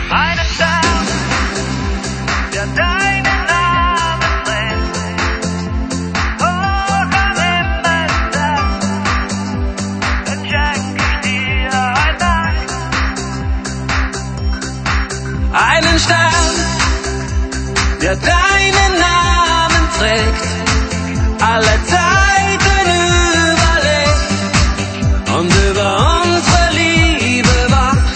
einen Stern, der deinen Namen trägt. Hoch am Himmelsberg, den schenk ich dir heute Nacht. Einen Stern, der deinen Namen trägt, alle Zeiten überlebt und über unsere Liebe wacht.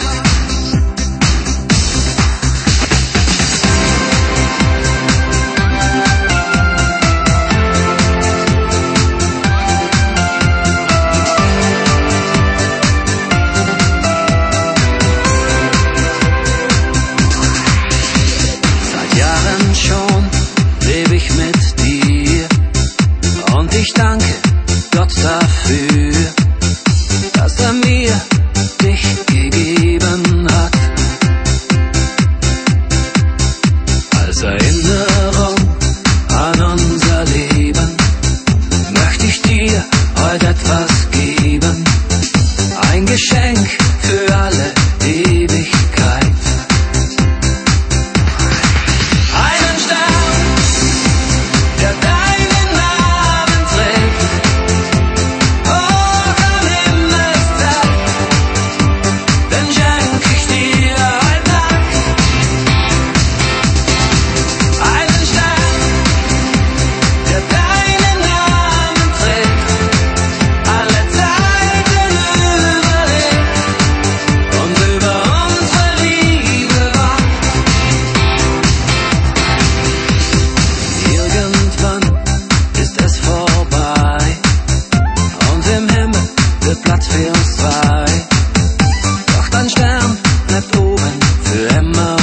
Seit Jahren schon lebe ich mit dir und ich danke Gott dafür, dass er mir dich gegeben hat. Als Erinnerung an unser Leben möchte ich dir heute etwas geben, ein Geschenk für alle Ewigkeit. Einen Stern, der deinen Namen trägt, hoch am Himmelsberg, den schenk ich dir heute Nacht. Einen Stern, der deinen Namen trägt, alle Zeiten überlebt und über unsere Liebe wacht. Irgendwann ist es vorbei und im Himmel wird Platz für uns zwei. Doch dein Stern bleibt oben für immer